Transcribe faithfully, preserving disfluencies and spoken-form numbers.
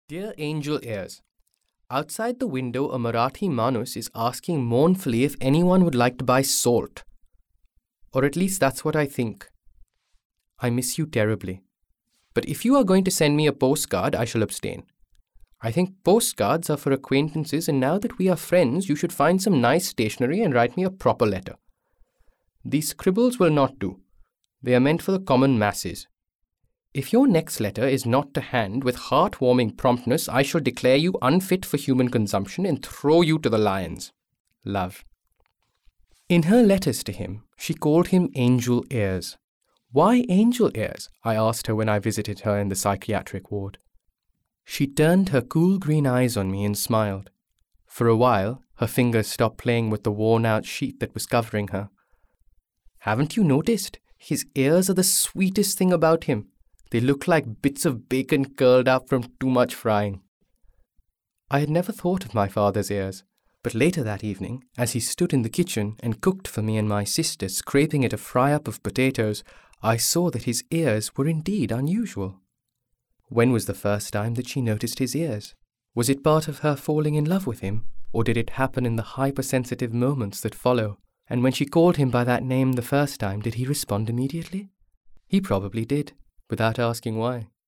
Dear Angel Ears, outside the window a Marathi Manus is asking mournfully if anyone would like to buy salt. Or at least that's what I think. I miss you terribly. But if you are going to send me a postcard, I shall abstain. I think postcards are for acquaintances, and now that we are friends, you should find some nice stationery and write me a proper letter. These scribbles will not do. They are meant for the common masses. If your next letter is not to hand with heartwarming promptness, I shall declare you unfit for human consumption and throw you to the lions. Love. In her letters to him, she called him Angel Ears. Why Angel Ears? I asked her when I visited her in the psychiatric ward. She turned her cool green eyes on me and smiled. For a while, her fingers stopped playing with the worn-out sheet that was covering her. Haven't you noticed? His ears are the sweetest thing about him. They look like bits of bacon curled up from too much frying. I had never thought of my father's ears, but later that evening, as he stood in the kitchen and cooked for me and my sister, scraping at a fry-up of potatoes, I saw that his ears were indeed unusual. When was the first time that she noticed his ears? Was it part of her falling in love with him, or did it happen in the hypersensitive moments that follow? And when she called him by that name the first time, did he respond immediately? He probably did, without asking why.